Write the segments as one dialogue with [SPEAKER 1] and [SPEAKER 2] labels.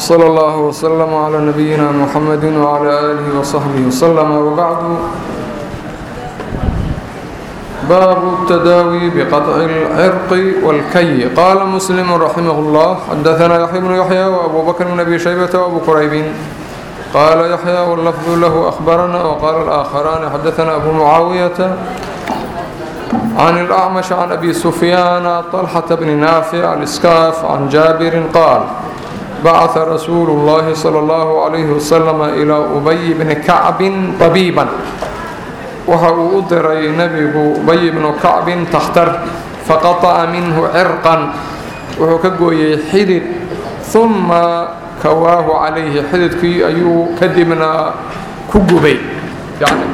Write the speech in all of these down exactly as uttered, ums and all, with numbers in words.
[SPEAKER 1] وصلى الله وسلم على نبينا محمد وعلى آله وصحبه وسلم. وبعد، باب التداوي بقطع العرق والكي. قال مسلم رحمه الله: حدثنا يحيى بن يحيى وأبو بكر بن أبي شيبة وأبو كريب. قال يحيى واللفظ له أخبرنا. وقال الآخران: حدثنا أبو معاوية عن الأعمش عن أبي سفيان طلحة بن نافع الإسكاف عن جابر قال: بعث رسول الله صلى الله عليه وسلم إلى أبي بن كعب طبيبا. waxa uu u diray nebigu Ubay ibnu Kacbin takhtar faqata'a minhu cirqan, wuxuu ka gooyey xidid, uma kawaahu calayhi, xididkii ayuu kadibna ku gubay, yani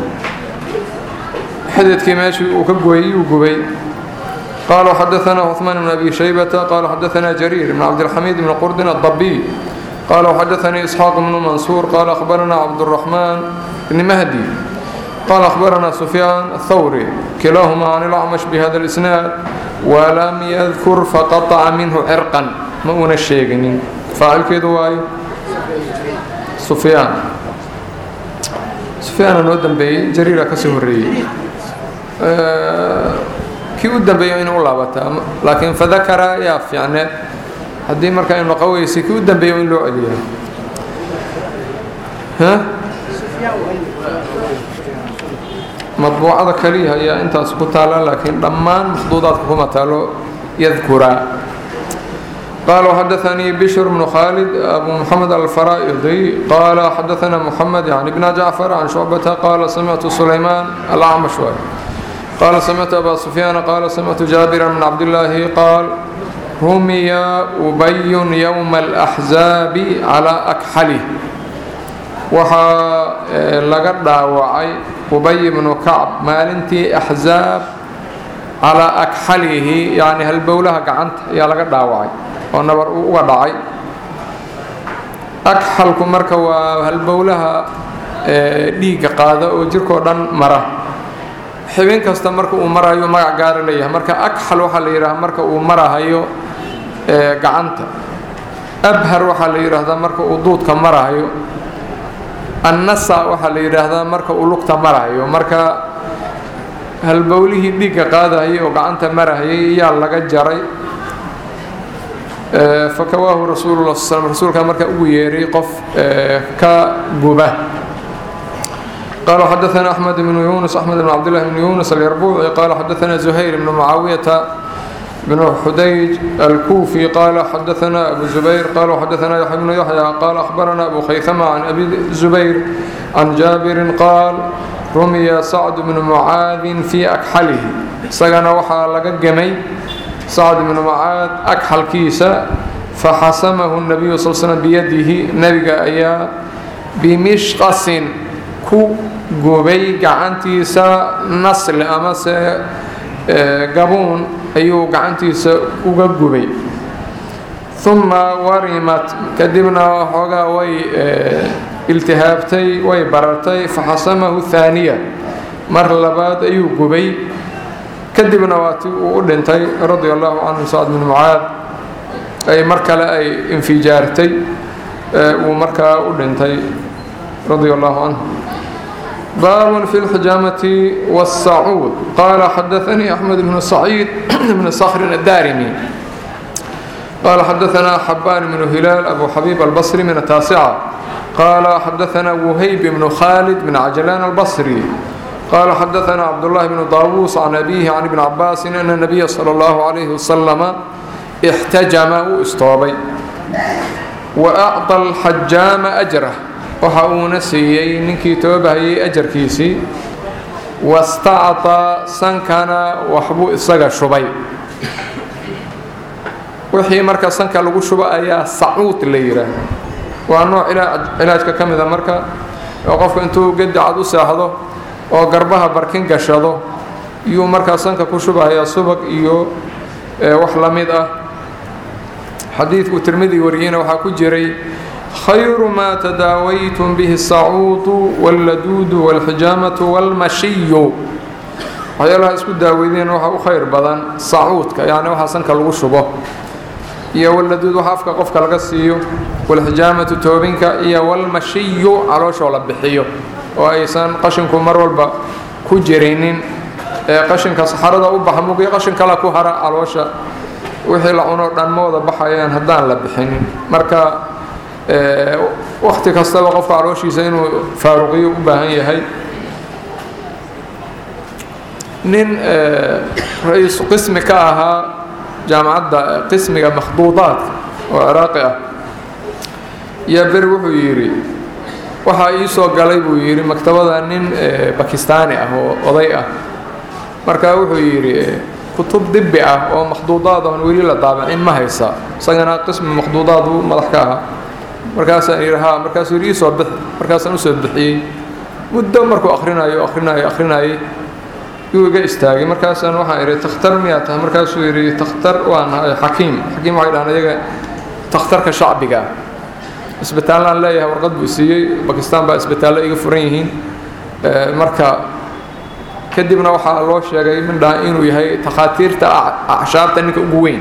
[SPEAKER 1] xididkii meeshii uu ka gooyey uu gubay. قال حدثنا عثمان بن أبي شيبة قال حدثنا جرير بن عبد الحميد بن قرد الضبي قال حدثني إسحاق بن منصور قال أخبرنا عبد الرحمن بن مهدي قال أخبرنا سفيان الثوري كلاهما عن الأعمش بهذا الإسناد ولم يذكر فقطع منه عرقا ما هو الشيء فاعل كده واي سفيان سفيان الودن بي جريرة كسهري أه كي ودن بي إنه الله بتا لكن فذكر ياف يعني هدي مركا إنه قوي سي كي ودن بي إنه عليها ها مطبوعة كليها هي أنت أسكتها لكن ضمان مخطوطات كما تالو يذكرها. قال حدثني بشر بن خالد أبو محمد الفرائضي قال حدثنا محمد يعني ابن جعفر عن شعبة قال سمعت سليمان الأعمش قال سمعت أبا سفيان قال سمعت جابر بن عبد الله قال: رمي أبي يوم الأحزاب على أكحله. waxaa laga dhaawacay Ubay ibn Kacb maalintii Axzaab calaa akxalihi, yani halbowlaha gacanta ayaa laga dhaawacay oo nabar uu uga dhacay. Akxalku marka waa halbowlaha dhiigga qaada oo jirkoo dhan mara, xibin kasta marka uu marayo magac gaar leeyahay. marka akxal waxaa la yidhaahdaa marka uu marahayo gacanta, abhar waxaa la yidhaahdaa marka uu duudka marahayo, annasa waxaa la yidhaahdaa marka uu lugta marahayo. marka halbowlihii dhiigga qaadahayay oo gacanta marahayay ayaa laga jaray. fakawaahu rasuulullah sal rasuulkaa markaa ugu yeeray qof ka guba. قال حدثنا أحمد بن يونس أحمد بن عبد الله بن يونس اليربوعي قال حدثنا زهير بن معاوية بن حديج الكوفي قال حدثنا أبو الزبير قال حدثنا يحيى بن يحيى قال أخبرنا أبو خيثمة عن أبي الزبير عن جابر قال: رمي سعد بن معاذ في أكحله. سجن وحى لقى جمي سعد بن معاذ أكحل كيسة فحسمه النبي صلى الله عليه وسلم بيده نبي أيا بمشقص كو جوبي جعنتيسا نصل أمس جابون ayuu gacantiisa uga gubay. uma warimat, kadibna xoogaa way iltihaabtay, way barartay. faxasamahu thaaniya, mar labaad ayuu gubay. kadibna waati uu u dhintay radia allahu canhu sacd bin mucaad, ay mar kale ay infijaartay, uu markaa u dhintay radia allahu canhu. باب في الحجامة والصعود. قال حدثني أحمد بن سعيد بن صخر الدارمي قال حدثنا حبان بن هلال أبو حبيب البصري من التاسعة قال حدثنا وهيب بن خالد بن عجلان البصري قال حدثنا عبد الله بن طاووس عن أبيه عن ابن عباس أن النبي صلى الله عليه وسلم احتجم استوبي وأعطى الحجام أجره، waxa uuna siiyey ninkii toobahayay ajarkiisii. wastacطa sankana waxbuu isaga shubay. wixii marka sanka lagu shubo ayaa sacuud la yidhaah. waa nooc cilaajka ka mida marka oo qofka intuu gedi cad u seexdo oo garbaha barkin gashado iyuu markaa sanka ku shubahayaa subag iyo wax la mid ah. xadiidku Tirmidi wariyeyna waxaa ku jiray: خير ما تداويتم به الصعوط واللدود والحجامة والمشي. waxyaalaha isku daaweydeen waxa u khayr badan sacuudka, yani waxa sanka lagu shubo iyo waladuud waxa afka qofka laga siiyo walxijaamatu toobinka iyo walmashiyu caloosha la bixiyo oo aysan qashinku mar walba ku jirinin ee qashinka saxarada u baxa muqii qashin kala ku hara caloosha wixii la cuno dhan mooda baxayaan haddaan la bixinin marka ee waqti kastaba qofka calooshiisa inuu faaruqiyo u baahan yahay nin رئيس قسم كاها جامعة قسم مخطوطات وعراقية يبر وحيري waxa ii soo galay buu yiri maktabada nin Pakistani ah oo oday ah marka wuxuu yiri kutub dibbi ah oo makhduudaad oo wali la daabacin ma haysa sagana qism makhduudaad uu madax ka ah markaas aan yiraahdo markaas uu ii soo bix markaas aan u soo bixiyay muddo markuu akhrinayo akhrinayo akhrinayo yuu iga istaagay markaas aan waxaan yiri takhtar miyaa tahay markaas uu yiri takhtar waan hakiim hakiim waxa dhaana iyaga takhtarka shacbiga isbitaal aan leeyahay warqad buu siiyay Pakistan baa isbitaal iga furan yihiin marka kadibna waxa loo sheegay min dhaa inuu yahay takhaatiirta acashaarta ninka ugu weyn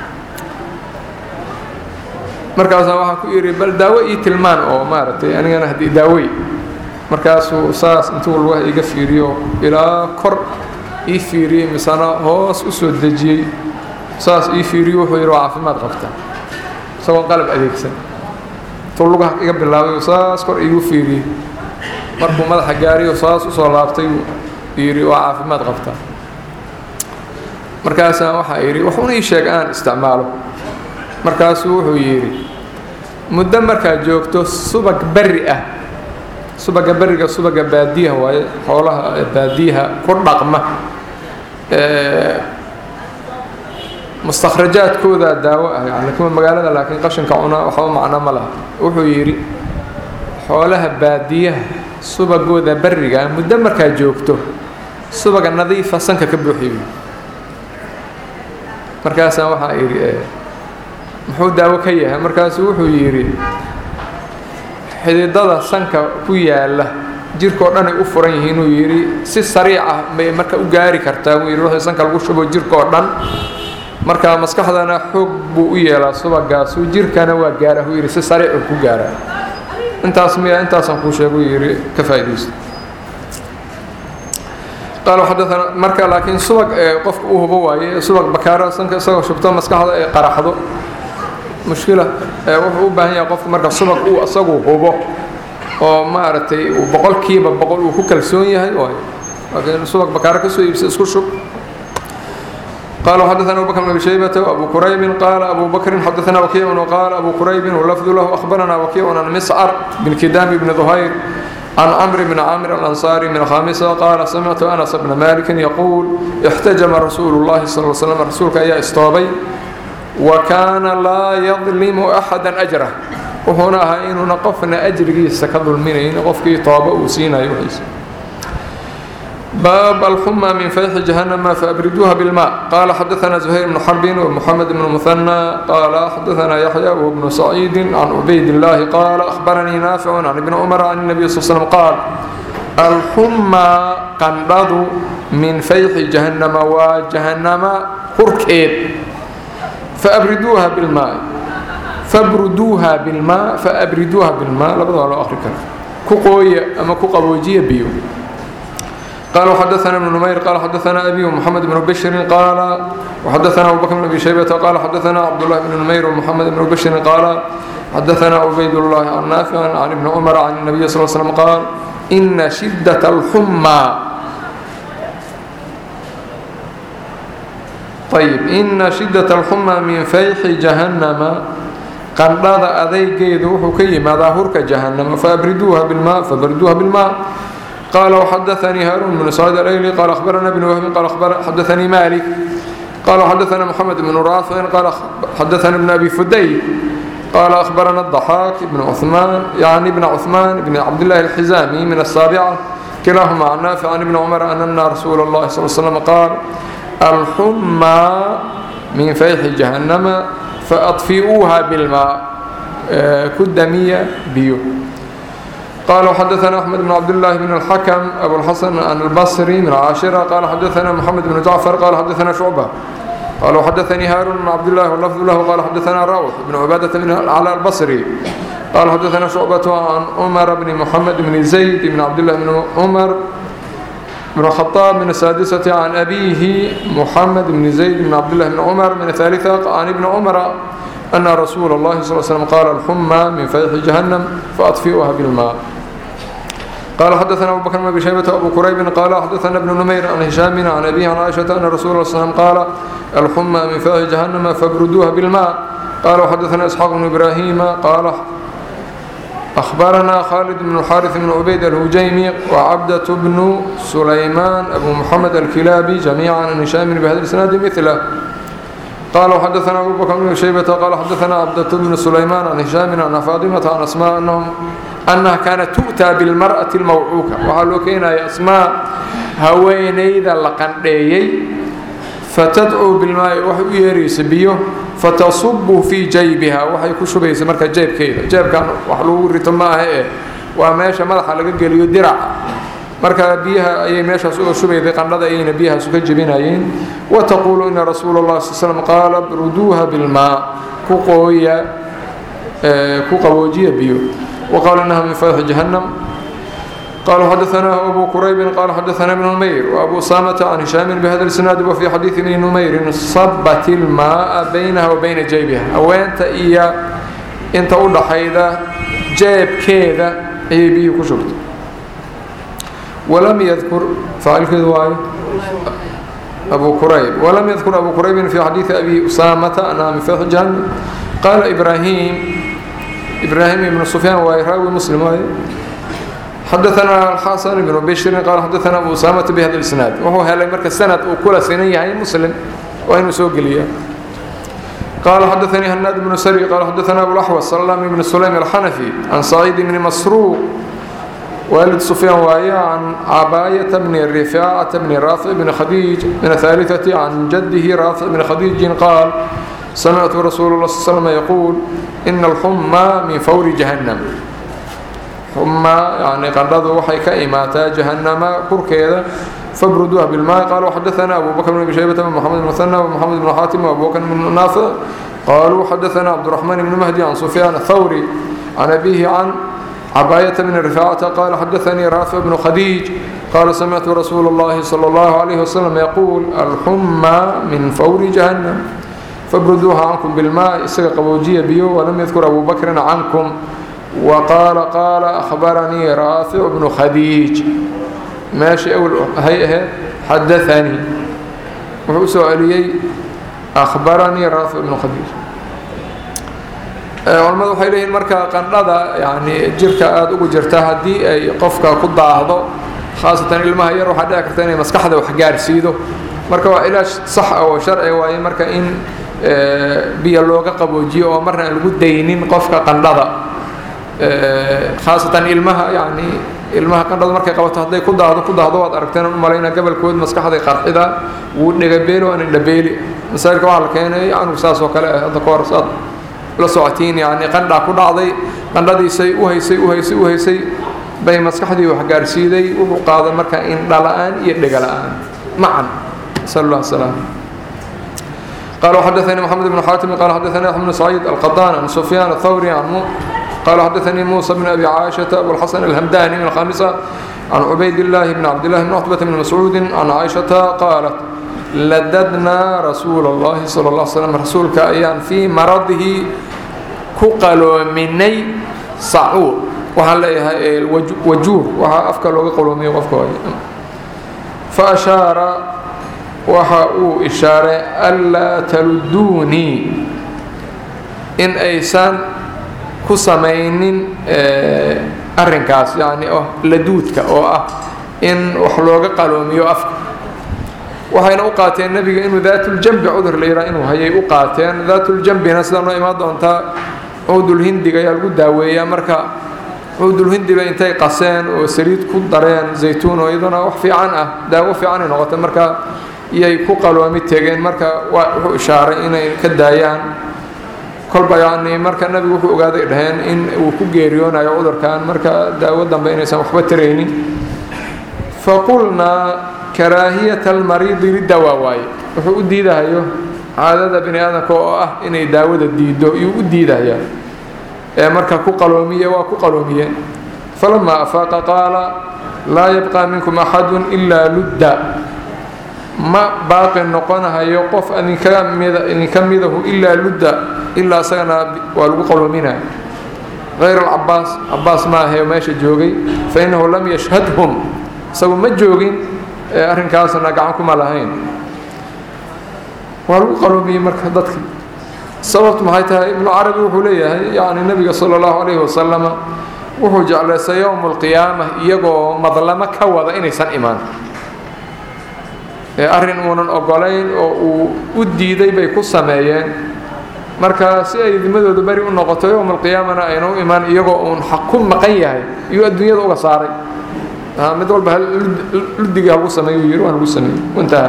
[SPEAKER 1] markaas waxa ku yiri bal daawo ii tilmaan oo maartay anigana hadii daaway markaas uu saas intuu wax iga fiiriyo ilaa kor ii fiiriyo misana hoos u soo dajiyay saas ii fiiriyo wuxuu yiri caafimaad qabta soo qalab adeegsan tuluga iga bilaabay saas kor igu fiiriyay markuu madaxa gaariyo saas u soo laabtay yiri waa caafimaad qabta markaas waxa yiri wuxuu ii sheeg aan isticmaalo markaas wuxuu yiri muddo marka joogto subag bari ah subaga bariga subaga baadiyaha way xoolaha baadiyaha ku dhaqma ee mustakhrajaadkooda daawo ah yani kuma magaalada laakiin qashinka cuna waxa macna ma laha wuxuu yiri xoolaha baadiyaha subagooda bariga muddo marka joogto subaga nadiif ah sanka ka buuxiyo markaas waxa yiri muxuu daawo ka yahay markaas wuxuu yiri xididada sanka ku yaala jirko dhan ay u furan yihiin uu yiri si sariic ah marka u gaari kartaa uu yiri waxa sanka lagu shubo jirko dhan marka maskaxdana xoog buu u yeelaa subagaas uu jirkana waa gaara uu yiri si sariic ku gaara intaas miya intaas aan ku sheego yiri ka faa'iideysto قالوا حدثنا مركا لكن سبق قف هو واي سبق بكاره سنك سو شبته مسكحده قرحده مشكله wuxuu u baahan yahay qofka marka subag uu asagu hubo oo maartay uu boqolkiiba boqol uu ku kalsoon yahay oo laakiin subag bakaar ka soo iibsay isku shub قالوا حدثنا أبو بكر بن شيبة وأبو كريب قال أبو بكر حدثنا وكيع وقال أبو كريب ولفظ له أخبرنا وكيع عن مسعر بن كدام بن ظهير عن عمرو بن عامر الأنصاري من خامسة قال سمعت أنس بن مالك يقول احتجم رسول الله صلى الله عليه وسلم رسولك يا استوبي وكان لا يظلم أحدا أجره وهنا إنه نقفنا أجره سكذل منين قفكي طابة وسينا يوحيس باب الحمى من فيح جهنم فأبردوها بالماء قال حدثنا زهير بن حرب ومحمد بن المثنى قال حدثنا يحيى وابن سعيد عن عبيد الله قال أخبرني نافع عن ابن عمر عن النبي صلى الله عليه وسلم قال الحمى قنبض من فيح جهنم وجهنم هركيد فأبردوها بالماء فابردوها بالماء فأبردوها بالماء لابد على آخر كلام كوقوية أما كوقوجية بيو قالوا حدثنا ابن نمير قال حدثنا أبي ومحمد بن بشر قال وحدثنا أبو بكر بن أبي شيبة قال حدثنا عبد الله بن نمير ومحمد بن بشر قال حدثنا عبيد الله عن نافع عن ابن عمر عن النبي صلى الله عليه وسلم قال إن شدة الحمى طيب إن شدة الحمى من فيح جهنم قنبض أذيقيد وحكي ماذا هرك جهنم فأبردوها بالماء فبردوها بالماء قال وحدثني هارون بن سعيد الأيلي قال أخبرنا ابن وهب قال أخبر حدثني مالك قال حدثنا محمد بن رافع قال حدثنا ابن أبي فدي قال أخبرنا الضحاك بن عثمان يعني ابن عثمان بن عبد الله الحزامي من السابعة كلاهما عن نافع عن ابن عمر أن رسول الله صلى الله عليه وسلم قال الحمى من فيح جهنم فأطفئوها بالماء كدمية بيو قال حدثنا أحمد بن عبد الله بن الحكم أبو الحسن عن البصري من عاشرة قال حدثنا محمد بن جعفر قال حدثنا شعبة قال وحدثني هارون بن عبد الله واللفظ له قال حدثنا روح بن عبادة بن الأعلى البصري قال حدثنا شعبة عن عمر بن محمد بن زيد بن عبد الله بن عمر بن الخطاب من السادسة عن أبيه محمد بن زيد بن عبد الله بن عمر من الثالثة عن ابن عمر أن رسول الله صلى الله عليه وسلم قال الحمى من فيح جهنم فأطفئها بالماء. قال حدثنا أبو بكر بن أبي شيبة وأبو كريب قال حدثنا ابن نمير عن هشام عن أبيه عن عائشة أن رسول الله صلى الله عليه وسلم قال الحمى من فيح جهنم فابردوها بالماء. قال وحدثنا إسحاق بن إبراهيم قال أخبرنا خالد بن الحارث بن عبيد الهجيمي وعبدة بن سليمان أبو محمد الكلابي جميعا عن هشام بهذا الإسناد مثله. قال وحدثنا أبو بكر بن شيبة قال حدثنا عبدة بن سليمان عن هشام عن فاطمة عن أسماء أنهم أنها كانت تؤتى بالمرأة الموعوكة وقالوا كينا يا أسماء هوينيدا لقنديي فتدعو بالماء وحي يريس بيه فتصب في جيبها وحي كشبيس مركا جيب كيدا جيب كان وحلو رتمها ايه وماشى مدخا laga geliyo dirac marka biyaha ay meesha soo shubeyday qandhada ay biyaha soo jibinayeen wa taqulu inna rasuulullaahi sallallahu alayhi wasallam qala bruduha bil maa ku qooya ku qaboojiya biyo wa qala innaha min fayh jahannam. قال حدثنا أبو كريب قال حدثنا ابن نمير وأبو سامة عن هشام بهذا الإسناد وفي حديث ابن نمير صبت الماء بينها وبين جيبها أو أنت إيا أنت أقول حيدا جيب كذا أي بيه كشبت ولم يذكر فعل كذواي أبو كريب ولم يذكر أبو كريب في حديث أبي أسامة أنها من فيح جهنم. قال إبراهيم إبراهيم بن سفيان ويراوي مسلم واي حدثنا الحسن بن بشير قال حدثنا أبو أسامة بهذا الإسناد وهو هذا مركز سنة وكل سنة يعني مسلم وين سوق ليه. قال حدثني هناد بن سري قال حدثنا أبو الأحوص سلام بن سليم الحنفي عن سعيد بن مسروق والد سفيان وآية عن عباية بن الرفاعة بن رافع بن خديج من الثالثة عن جده رافع بن خديج قال سمعت رسول الله صلى الله عليه وسلم يقول إن الحمى من فور جهنم. حمى يعني قرضه وحي كإماتا جهنم كركيدا فابردوها بالماء. قالوا حدثنا أبو بكر بن أبي شيبة بن محمد بن مثنى ومحمد بن حاتم وأبو بكر بن نافع قالوا حدثنا عبد الرحمن بن مهدي عن سفيان الثوري عن أبيه عن عباية بن الرفاعة قال حدثني رافع بن خديج قال سمعت رسول الله صلى الله عليه وسلم يقول الحمى من فور جهنم فابردوها عنكم بالماء اسق قبوجية بيو. ولم يذكر أبو بكر عنكم وقال قال أخبرني رافع بن خديج ماشي أول هي حدثني وسؤالي أخبرني رافع بن خديج. والماذا waxay leeyihiin marka qandhada yani jirka aad ugu jirta hadii ay qofka ku daahdo khaasatan ilmaha yar waxa dhici karta inay maskaxda wax gaarsiido marka waa ilaaj sax ah oo sharci ah in marka in biyo looga qaboojiyo oo marna lagu daynin qofka qandhada khaasatan ilmaha yani ilmaha qandhada markay qabato haday ku daahdo ku daahdo waad aragteen u maleeyna gabalkood maskaxda qarxida wuu dhigabeelo aan dhabeeli masaarka waxa la keenay aanu saas oo kale ah koorsaad la socotiin yani qandha ku dhacday qandhadiisay u haysay u haysay u haysay bay maskaxdii wax gaarsiiday wuxuu qaaday marka in dhalaan iyo dhigalaan macaan sallallahu alayhi wasallam. قال حدثني محمد بن حاتم قال حدثني أحمد بن سعيد القطان عن سفيان الثوري عن قال حدثني موسى بن أبي عائشة أبو الحسن الهمداني من الخامسة عن عبيد الله بن عبد الله بن عتبة بن مسعود عن عائشة قالت لددنا رسول الله صلى الله عليه وسلم رسولك أيام في مرضه كقلوا مني صعود وهلا الوجور وها أفكار وقلوا مني وأفكار فأشار وحاء إشارة ألا تلدوني إن أيسان كسمين أرنكاس يعني أه لدودك أو أه إن وحلوق قالوا ميو أفكار وهي أوقاتين النبي إنه ذات الجنب عذر ليرا إنه هي أوقاتين ذات الجنب نسلنا إماد أنت عود الهندي جاي الجود داوية مركا عود الهندي بينتي قسان وسريد كدرين زيتون وأيضا وحفي عنه دا وفي عنه نقطة مركا يكوقل ومتجين مركا وإشارة إن كدايان كل بيان مركا النبي وقول قاعد إرهان إن وكجيريون أي عذر كان مركا داود دم بين سام حبتريني فقلنا كراهية المريض للدواء وحودي ده هيو caadada bini aadamka oo ah inay daawada diido iyuu u diidaya ee marka ku qaloomiye waa ku qaloomiyeen falamaa afaaqa qaala laa yabqaa minkum axadun ilaa ludda ma baaqi noqonahayo qof idinka midahu ilaa ludda ilaa isagana waa lagu qaloominaya غayr alcabaas cabaas ma ahe meesha joogay fainahu lam yashhadhum isagu ma joogin arrinkaasna gacan kuma lahayn waa lagu qaloomiyey marka dadki sababtu maxay tahay ibnu carabi wuxuu leeyahay yani nabiga sala allahu calayhi wasalama wuxuu jeclaystay yowma alqiyaama iyagoo madlamo ka wada inaysan imaan ee arrin uunan ogolayn oo uu u diiday bay ku sameeyeen marka si ay dimadooda bari u noqoto yowma alqiyaamana ayna u imaan iyagoo uun xaq ku maqan yahay iyuu adduunyada uga saaray mid walba luddiga hagu sameeyu yiri waan lagu sameeyey intaha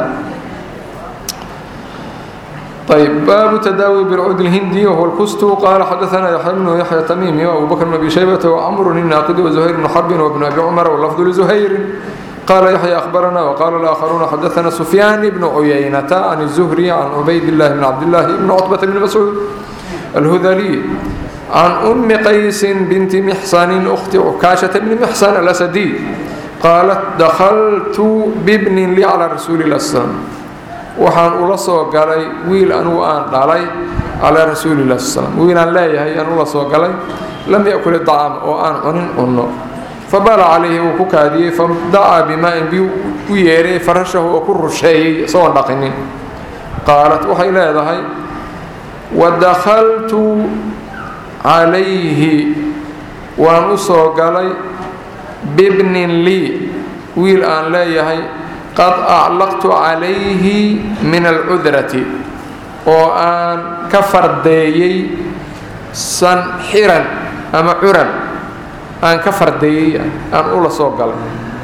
[SPEAKER 1] طيب باب تداوي بالعود الهندي وهو الكست قال حدثنا يحيى بن يحيى التميمي وابو بكر بن ابي شيبه وعمرو الناقد وزهير بن حرب وابن ابي عمر واللفظ لزهير قال يحيى اخبرنا وقال الاخرون حدثنا سفيان بن عيينة عن الزهري عن عبيد الله بن عبد الله بن عتبة بن مسعود الهذلي عن ام قيس بنت محصن اخت عكاشة بن محصن الاسدي قالت دخلت بابن لي على رسول الله صلى الله عليه وسلم waxaan ula soo galay wiil anugu aan dhalay calaa rasuulillahi sal slam wiil aan leeyahay aan ula soo galay lam yakul idacaam oo aan cunin cunno fabala calayhi wuu ku kaadiyey fadacaa bimaa-in biyu u yeeray farashahu oo ku rusheeyey isagoon dhaqinin qaalat waxay leedahay wadakhaltu calayhi waan u soo galay bibnin lii wiil aan leeyahay qad aclaqtu calayhi min alcudrati oo aan ka fardeeyey sanxiran ama curan aan ka fardeeyey aan ula soo galay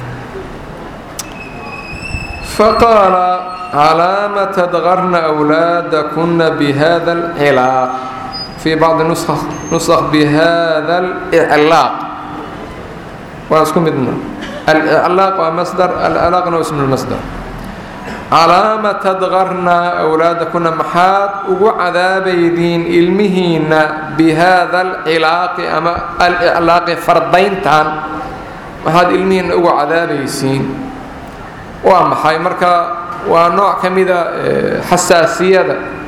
[SPEAKER 1] faqaala calaama tadgarna awlaadakuna bihada alcilaaq fii bacdi nusakh bihada aliclaaq waa isku midna الإعلاق ومصدر العلاق اسم المصدر علامة تدغرنا أولادكن محاد وعذاب يدين علمهن بهذا العلاق أما الإعلاق فردين تان محاد علمهن وعذاب يسين وأما حي مركا ونوع كميدا حساسية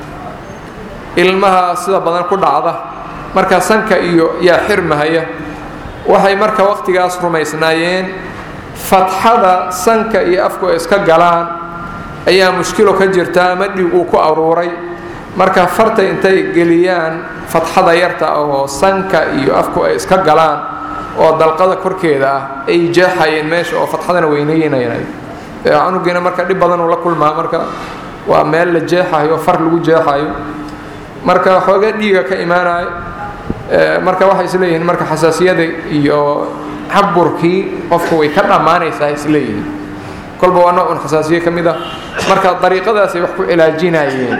[SPEAKER 1] علمها سيدا بدن كل عضة مركا سنك يا حرمها هي waxay marka waqtigaas rumaysnaayeen fatxada sanka iyo afku ay iska galaan ayaa mushkilo ka jirta ama dhig uu ku aruuray marka farta intay geliyaan fatxada yarta oo sanka iyo afku ay iska galaan oo dalqada korkeeda ah ay jeexayeen meesha oo fatxadana weyneynayeen canugeena marka dhib badan uu la kulmaa marka waa meel la jeexayo far lagu jeexayo marka xooga dhiiga ka imaanay marka waxay isleeyihiin marka xasaasiyada iyo xaburkii qofku way ka dhamaanaysaa isleeyihiin kolba waa nooc xasaasiye ka mid ah marka dariiqadaas ay wax ku cilaajinayeen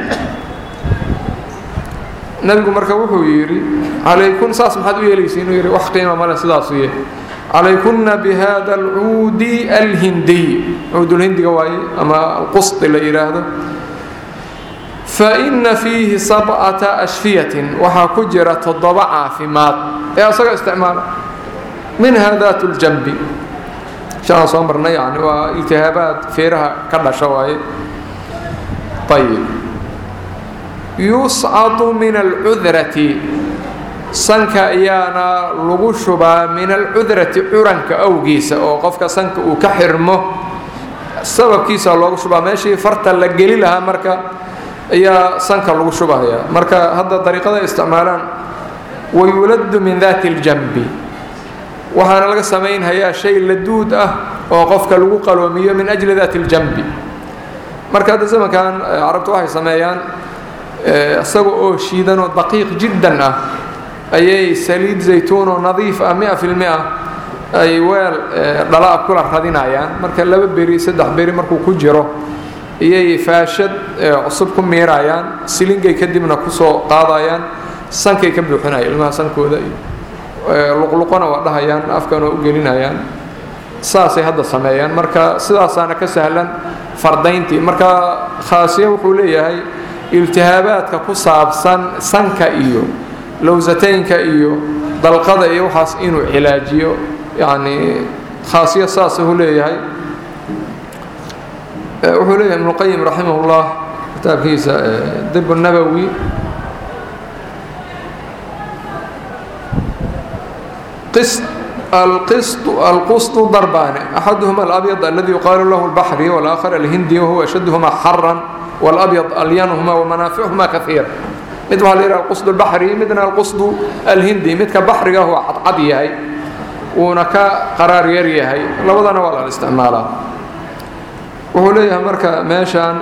[SPEAKER 1] nabigu marka wuxuu yiri calaykum saas maxaad u yeelaysiin inuu yiri wax qiimo ma leh sidaas u yeelay calaykunna bihada alcuudi alhindiy cuudul hindiga waaye ama alqusd la yiraahdo فإن فيه سبعة أشفية وحكجرة تضبع عافمات يا أصغى استعمال منها ذات الجنب شان صمرنا يعني والتهابات فيرها كلا شوائي طيب يصعد من العذرة سنك إيانا لغشبا من العذرة عرنك أو جيسة أو قفك سنك وكحرمه السبب كيسة لغشبا ماشي فرتا لقلي لها مركا ayaa sanka lagu shubahaya marka hadda dariiqada isticmaalaan wayulad min dhati aljanbi waxaana laga sameeynayaa shay laduud ah oo qofka lagu qaloomiyo min ajli dhati aljanbi marka hadda zamankan arabtu waxay sameeyaan asaga oo shiidan oo daqiiq jiddan ah ayay saliid zaytuun oo nadiif ah mia fil mia ay weel dhalaab kula radinayaan marka laba beri saddex beri markuu ku jiro iyay faashad cusub ku meerayaan silingay kadibna ku soo qaadayaan sankay ka buuxinayaan ilmaha sankooda luqluqana waa dhahayaan afkana u gelinayaan saasay hadda sameeyaan marka sidaasaana ka sahlan fardayntii marka khaasiya wuxuu leeyahay iltihaabaadka ku saabsan sanka iyo lowsataynka iyo dalqada iyo waxaas inuu cilaajiyo yani khaasiyo saas uu leeyahay wuxuu leeyahay ibn qayyim raximahullah kitaabkiisa dib an-nabawi qist القسط القسط ضربان أحدهما الأبيض الذي يقال له البحري والآخر الهندي وهو أشدهما حرا والأبيض ألينهما ومنافعهما كثير مثل هذا القسط البحري مثل القسط الهندي مثل بحري هو عضيه هي ونكا قرار يريه هي لبضنا ولا الاستعمالات وهو ليه مركا ماشان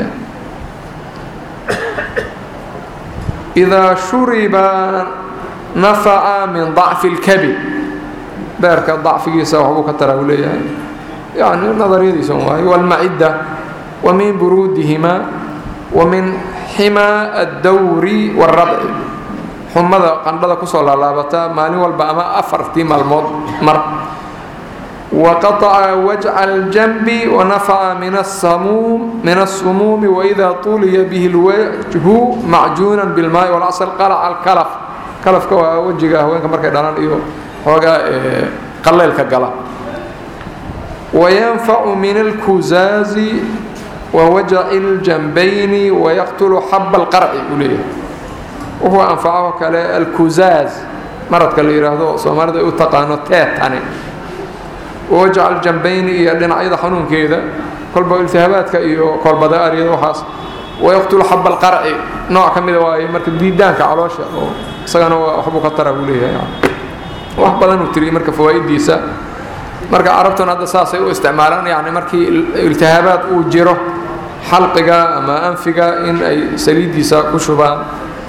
[SPEAKER 1] إذا شرب نفع من ضعف الكبد بارك الضعف يسوى وحبوك التراولية يعني نظرية يسوى والمعدة ومن برودهما ومن حمى الدور والربع حمى قنبضة كسول اللابطة ماني والبأماء أفرتيم الموت مر وقطع وجع الجنب ونفع من السموم من السموم وإذا طولي به الوجه معجونا بالماء والعسل قلع الكلف كلف كوا وجهه وين كمركي دانان إيوه هوغا قليل كقلا وينفع من الكزاز ووجع الجنبين ويقتل حب القرع وليه وهو أنفعه كلا الكزاز مرض كلا يراهدو سو مرض يتقانو تيتاني ووجع الجنبين يدنا أيضا حنون كذا كل بالتهابات كيو كل بدائر يدوحاس ويقتل حب القرع نوع كمية واي مركب ديدان كعلوشة سجنوا حبوك الترى وليه يعني wax badan uu tiri marka fawaa'idiisa marka arabtuna hadda saasay u isticmaalaan yani markii iltihaabaad uu jiro xalqiga ama anfiga in ay saliidiisa ku shubaan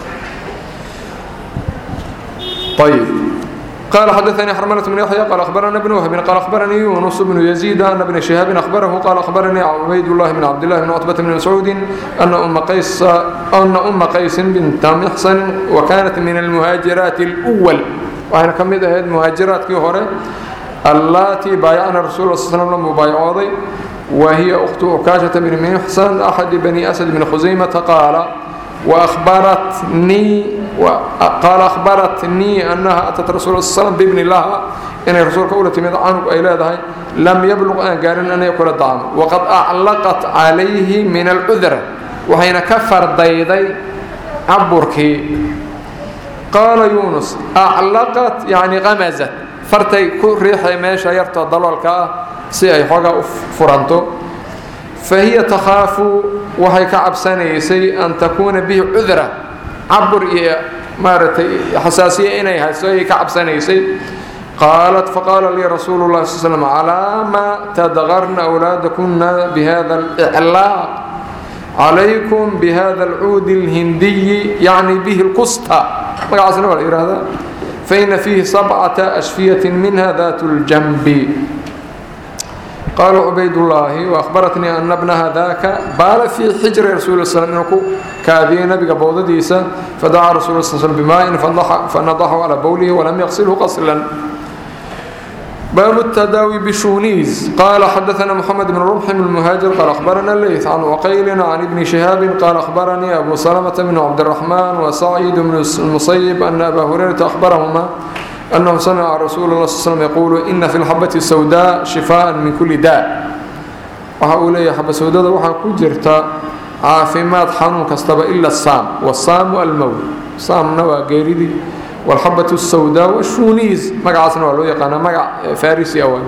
[SPEAKER 1] طيب قال حدثني حرملة بن يحيى قال أخبرنا ابن وهب قال أخبرني يونس بن يزيد أن ابن شهاب أخبره قال أخبرني عبيد الله بن عبد الله بن عتبة بن مسعود أن أم قيس أن أم قيس بنت محصن وكانت من المهاجرات الأول وأنا كمية هذه المهاجرات كي هوري اللاتي بايعنا رسول الله صلى الله عليه وسلم مبايعوضي وهي أخت عكاشة بن محصن أحد بني أسد بن خزيمة قال وأخبرتني وقال أخبرتني أنها أتت رسول الله صلى الله عليه وسلم بابن الله إن الرسول قولت من عنك أيلادها لم يبلغ أن قارن أن يأكل الطعام وقد أعلقت عليه من العذر وحين كفر ضيضي عبركي قال يونس أعلقت يعني غمزت فرتي كل ريحة ماشى يرتى ضلالك سي حاجة فرنتو فهي تخاف وهي كعب سنيسي أن تكون به عذرة عبر مارتي حساسية إنيها سي كعب سنيسي قالت فقال لي رسول الله صلى الله عليه وسلم على ما تدغرن أولادكن بهذا الإعلاق عليكم بهذا العود الهندي يعني به القسطى فإن فيه سبعة أشفية منها ذات الجنب قال عبيد الله وأخبرتني أن ابنها ذاك بال في حجر رسول الله صلى الله عليه وسلم كاذين بقبوض ديسة فدعا رسول الله صلى الله عليه وسلم بماء فنضحه على بوله ولم يغسله غسلا باب التداوي بشونيز قال حدثنا محمد بن رمح بن المهاجر قال أخبرنا الليث عن وقيل عن ابن شهاب قال أخبرني أبو سلمة بن عبد الرحمن وسعيد بن المصيب أن أبا هريرة أخبرهما أنه سمع رسول الله صلى الله عليه وسلم يقول إن في الحبة السوداء شفاء من كل داء وهؤلاء حبة سوداء وحا كجرتا عافمات حنون كستبا إلا الصام والصام الموت صام نوى قيردي والحبة السوداء والشونيز مقع عصنا ولو يقانا مقع فارسي أول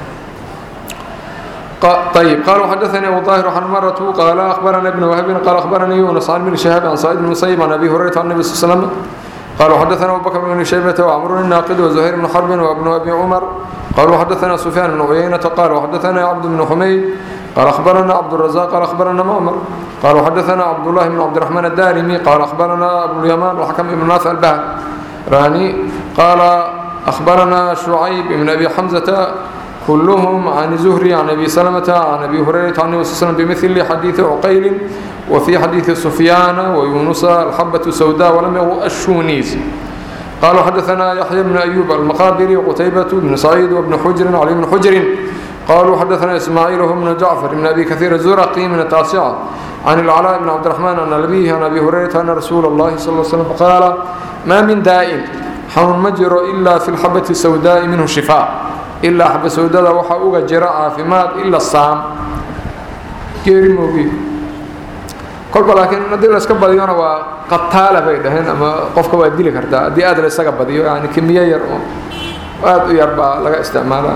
[SPEAKER 1] طيب قالوا حدثني أبو طاهر عن مرة قال أخبرنا ابن وهب قال أخبرني يونس عن بن شهاب عن سعيد بن المسيب عن أبي هريرة عن النبي صلى الله عليه وسلم قالوا حدثنا أبو بكر بن شيبة وعمر الناقد وزهير بن حرب وابن أبي عمر قالوا حدثنا سفيان بن عيينة قال وحدثنا عبد بن حميد قال أخبرنا عبد الرزاق قال أخبرنا معمر قالوا حدثنا عبد الله بن عبد الرحمن الدارمي قال أخبرنا أبو اليمان وحكم بن نافع البهر راني قال أخبرنا شعيب بن أبي حمزة كلهم عن زهري عن أبي سلمة عن أبي هريرة عن النبي صلى الله عليه وسلم بمثل حديث عقيل وفي حديث سفيان ويونس الحبة السوداء ولم يقل الشونيز قالوا حدثنا يحيى بن أيوب المقابري وقتيبة بن سعيد وابن حجر علي بن حجر قالوا حدثنا إسماعيل بن جعفر بن أبي كثير الزرقي من التاسعة عن العلاء بن عبد الرحمن عن أبيه عن أبي هريرة أن رسول الله صلى الله عليه وسلم قال ما من داء حنون مجر إلا في الحبة السوداء منه شفاء إلا حبة سوداء وحا جراء في مات إلا الصام geeri moogi kolba laakiin hadii la iska badiyona waa qataala bay dhahan ama qofka waa dili kartaa hadii aad la isaga badiyo yani kimiya yar oo aad u yar baa laga isticmaalaa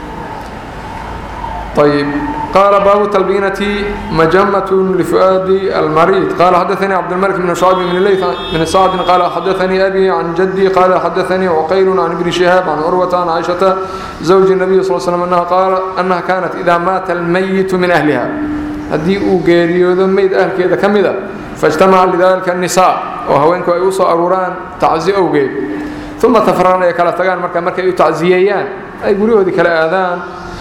[SPEAKER 1] طيب قال باب تلبينة مجمة لفؤاد المريض قال حدثني عبد الملك بن شعيب بن الليث بن سعد قال حدثني أبي عن جدي قال حدثني عقيل عن ابن شهاب عن عروة عن عائشة زوج النبي صلى الله عليه وسلم أنها قال أنها كانت إذا مات الميت من أهلها هدي أوجيريود ميت أهل كذا كمذا فاجتمع لذلك النساء وهوينك ويوصى أروران تعزي أوجي ثم تفرعن يكلا تجان مركا مركا يتعزيان أي يقولوا ذيك الآذان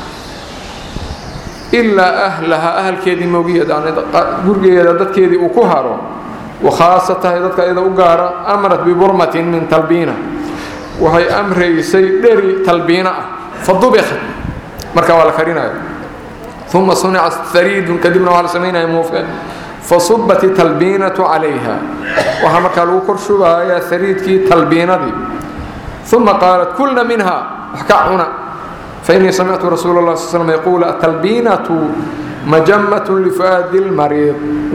[SPEAKER 1] إلا أهلها أهل كذي موجود يعني جرجي ذات كذي وكهرة وخاصة ذات إذا أجارة أمرت ببرمة من تلبينة وهي أمر يسير تلبينة فضبخت مركا ولا كرينا ثم صنع الثريد كدبنا على سمينا موفق فصبت تلبينة عليها وهم قالوا كرشوا يا ثريد كي تلبينة دي ثم قالت كل منها حكعنا فإني سمعت رسول الله صلى الله عليه وسلم يقول التلبينة مجمة لفؤاد المريض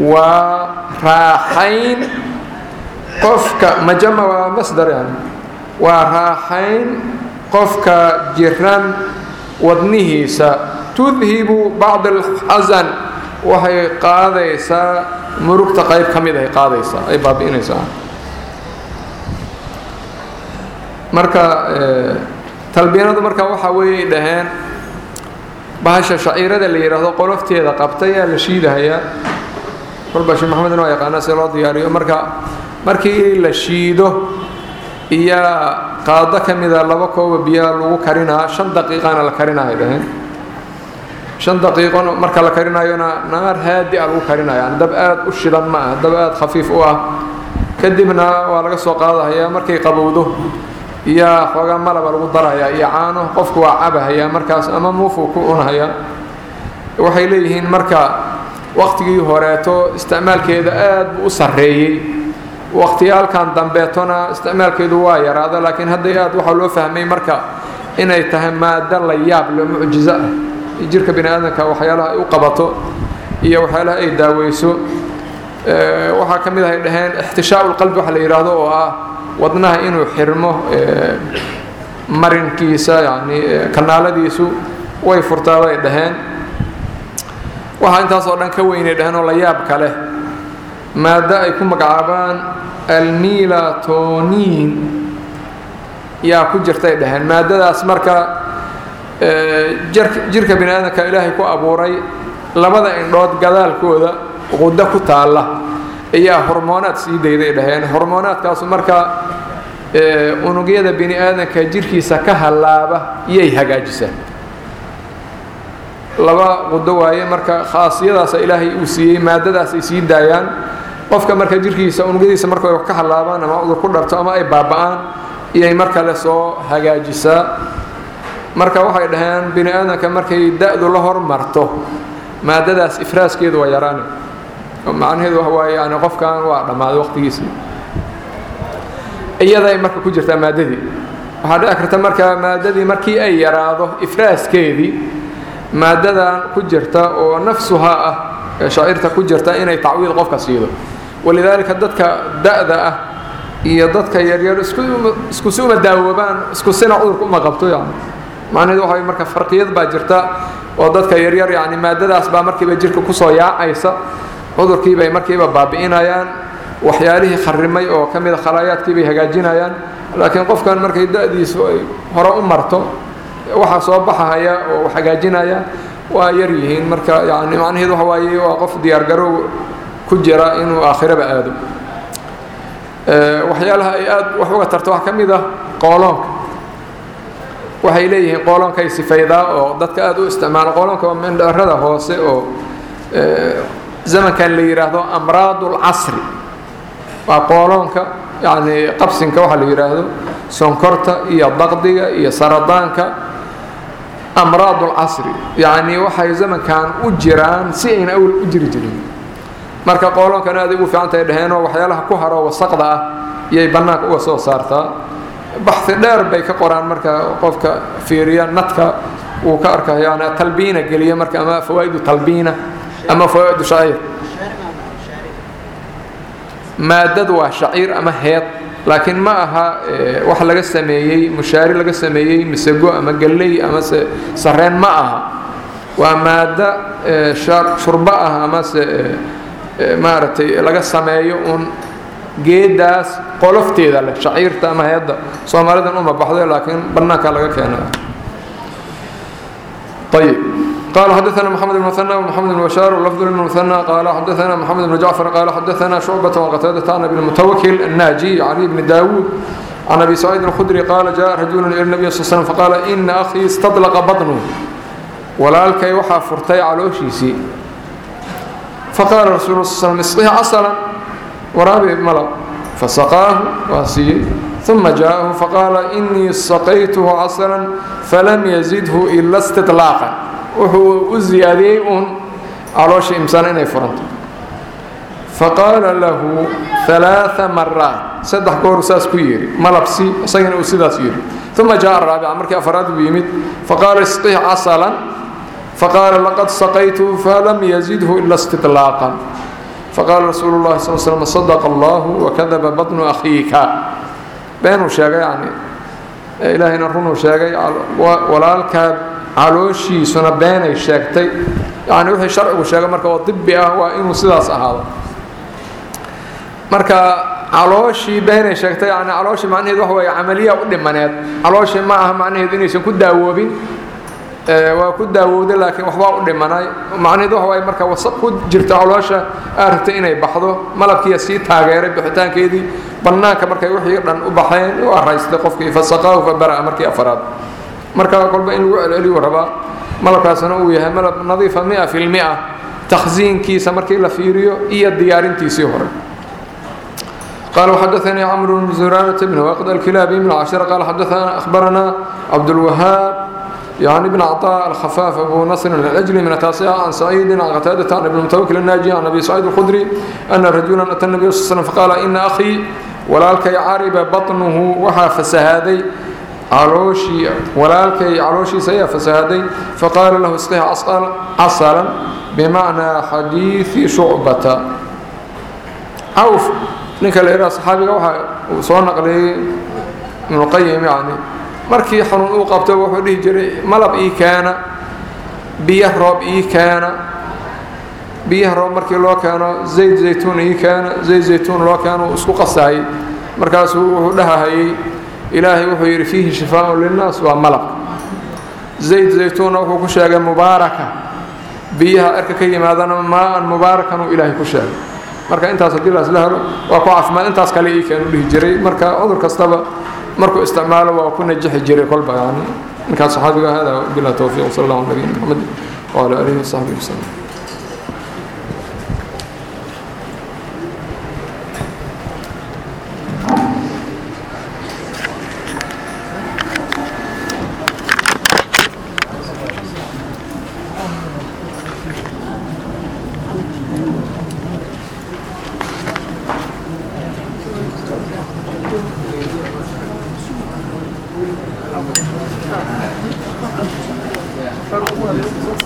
[SPEAKER 1] وراحين قفك مجمة ومصدر يعني وراحين قفك جيران ودنه تذهب بعض الحزن وهي قاضيسا مرق تقيب كميدة قاضيسا أي باب إنسا مركا تلبينة مركا وحوي دهان بهاش شعيرة اللي يراه قلفتي إذا قبتيا لشيدة هي قل باش محمد نوعي قانا سيرا دياري مركا مركي لشيده إيا قاضة كميدة لبكو بيا لو كارينا شن دقيقة أنا لكارينا دهان شن دقيقة مركا لكارينا يونا نار هادي ألو كارينا يعني دبقات أشيدان معه دبقات خفيف أوه كدبنا ولا قصوا قاضة هي مركي قبوده يا خوغا ملبا لو درايا يا عانو قفك waa cabahaya markaas ama muufu ku unhaya waxay leeyihiin marka waqtigii horeeto isticmaalkeeda aad u sareeyay waqtiyalkan dambeetona isticmaalkeedu waa yaraada laakiin hadda aad waxa loo fahmay marka inay tahay maada la yaab loo mucjiza jirka bini'aadamka waxyaalaha ay u qabato iyo waxyaalaha ay daaweyso waxa kamid ah dhaheen ihtishaa'ul qalbi waxa la yiraahdo oo ah wadnaha inuu xirmo marinkiisa yani kanaaladiisu way furtaa way dhaheen waxa intaas oo dhan ka weynay dhaheen oo la yaab kale maada ay ku magacaabaan almelatonin yaa ku jirtay dhaheen maadadaas marka jirka bini'aadamka ilaahay ku abuuray labada indhood gadaalkooda qudda ku taala ayaa hormoonaad sii dayday dhaheen hormoonaadkaas marka ee unugyada bini aadanka jirkiisa ka halaaba iyay hagaajisaa laba quddo waaye marka khaasiyadaas ilaahay uu siiyay maadadaas ay sii daayaan qofka marka jirkiisa unugyadiisa marka ay ka halaabaan ama udur ku dharto ama ay baaba'aan iyay marka la soo hagaajisaa marka waxay dhaheen bini aadanka markay da'du la hormarto maadadaas ifraaskeedu waa yaraanay macnaheedu waxa weeye yani qofkan waa dhamaad waqtigiisa iyada marka ku jirta maadadii waxa dhici karta marka maadadii markii ay yaraado ifraaskeedii maadadan ku jirta oo nafsuha ah shaa'irta ku jirta inay tacwiid qofka siido walidaalika dadka da'da ah iyo dadka yar yar isku isku soo daawabaan isku sina cudurku ma qabto yani macnaheedu waxa marka farqiyad baa jirta oo dadka yar yar yani maadadaas baa markiiba jirka ku soo yaacaysa cudurkii bay markiiba baabi'inayaan waxyaalihi kharimay oo kamid khalaayadkii bay hagaajinayaan laakiin qofkan markay da'diisu ay hore u marto waxa soo baxaya oo hagaajinaya waa yar yihiin marka yani macnaheedu waxa waaye waa qof diyaar garow ku jira inuu aakhiraba aado ee waxyaalaha ay aad wax uga tarto waxa kamid ah qoolonka waxay leeyihiin qoolonka ay sifaydaa oo dadka aad u isticmaalo qoolonka waa mindharada hoose oo زمن كان اللي يراهدو أمراض العصر وقولونك يعني قبسنك وحا اللي يراهدو سنكرتا إيا ضغطية إيا سرطانك أمراض العصر يعني وحا زمن كان أجران سيئن أول أجر جرين marka qoolonkan aad ugu fiican tahay dhaheeno waxyaalaha ku haro wasaqda ah iyay bannaanka uga soo saartaa baxthi dheer bay ka qoraan marka qofka fiiriya nadka uu ka arkayaan talbiina geliya marka ama fawaa'idu talbiina ama fawaa'idu shaciir maadadu waa shaciir ama heed laakiin ma aha wax laga sameeyey mushaari laga sameeyey misago ama galley ama sarreen ma aha waa maada shurba ah ama maaragtay laga sameeyo un geedaas qolofteeda leh shaciirta ama heedda soomaalidan uma baxdo laakiin bannaanka laga keenaa طيب قال حدثنا محمد بن مثنى ومحمد بن بشار واللفظ بن مثنى قال حدثنا محمد بن جعفر قال حدثنا شعبة وقتادة عن ابن المتوكل الناجي علي بن داود عن ابي سعيد الخدري قال جاء رجل الى النبي صلى الله عليه وسلم فقال ان اخي استطلق بطنه walaalkay waxaa furtay calooshiisii faqaala rasuulu sal slam isqih casalan waraabi malab fasaqaahu waa siiyey uma jaa'ahu faqaala inii saqaytuhu casalan falam yazidhu ila istitlaaqan wuxuu u ziyaadiyey uun calooshii imsana inay furanto faqaala lahu ثلاث مرات saddex goor saas ku yiri malabsi isagana uu sidaas yiri uma jaa raabi'a markii afraad uu yimid faqaala isqih casalan فقال لقد سقيته فلم يزده إلا استطلاقا فقال رسول الله صلى الله عليه وسلم صدق الله وكذب بطن أخيك بينه شاقي يعني إلهي نرونه شاقي ولالك علوشي سنة بين الشاقتي يعني وحي شرع وشاقي مركا وطبئة وإنه سلاس هذا مركا علوشي بين الشاقتي يعني علوشي معنى هو عملية قدمانات علوشي معها معنى هذين يسكن داوبين waa ku daawowday laakiin waxba u dhimanay macnaheedu waxa way marka wasaq ku jirta caloosha aarta inay baxdo malabkiya si taageeray bixitaankeedii bannaanka markay wixii dhan u baxeen oo raystay qofkii fasaqaahu fa bara markii afraad marka qolba in lagu celiyo raba malabkaasna uu yahay malab nadiif mia في المئة takhziinkiisa markii la fiiriyo iyo diyaarintiisii hore قال وحدثني عمرو بن زرارة بن وقد الكلابي من العشرة قال حدثنا أخبرنا عبد الوهاب يعني ابن عطاء الخفاف أبو نصر الأجلي من التاسعة عن سعيد عن قتادة عن ابن المتوكل الناجي عن أبي سعيد الخدري أن رجلا أتى النبي صلى الله عليه وسلم فقال إن أخي ولالك عارب بطنه وحى فسهادي علوشي ولالك علوشي سيا فسهادي فقال له اسقها عصلا بمعنى حديث شعبة عوف نك الإيرا صحابي وحى وصون قلي من القيم يعني markii xanuun uu qabto wuxuu dhihi jiray malab ii keena biyo roob ii keena biyo roob markii loo keeno zayd zaytuun ii keena zayd zaytuun loo keeno isku qasay markaas wuxuu dhahayay ilaahay wuxuu yiri fiihi shifaa'un linnaas wa malab zayd zaytuun wuxuu ku sheegay mubaaraka biyaha arka ka yimaadana maan mubaarakan uu ilaahay ku sheegay marka intaas hadii la isla helo waa ku caafimaad intaas kale ii keeno dhihi jiray marka cudur kastaba مركو استعماله وكنا جح جري قلبه يعني إن كان صحابي هذا بالله توفيق صلى الله عليه وسلم وعلى آله وصحبه وسلم